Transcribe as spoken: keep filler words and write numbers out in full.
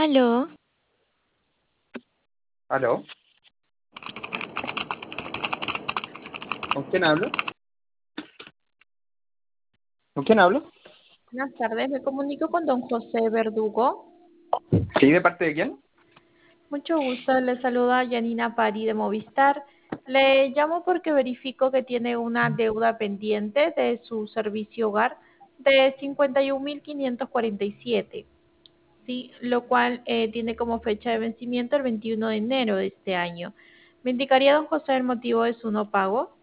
Aló, ¿Aló? ¿Con quién hablo? ¿Con quién hablo? Buenas tardes, me comunico con don José Verdugo. ¿Sí, de parte de quién? Mucho gusto, le saluda Yanina Pari de Movistar. Le llamo porque verifico que tiene una deuda pendiente de su servicio hogar de cincuenta y un mil quinientos cuarenta y siete, sí, lo cual eh, tiene como fecha de vencimiento el veintiuno de enero de este año. ¿Me indicaría, don José, el motivo de su no pago?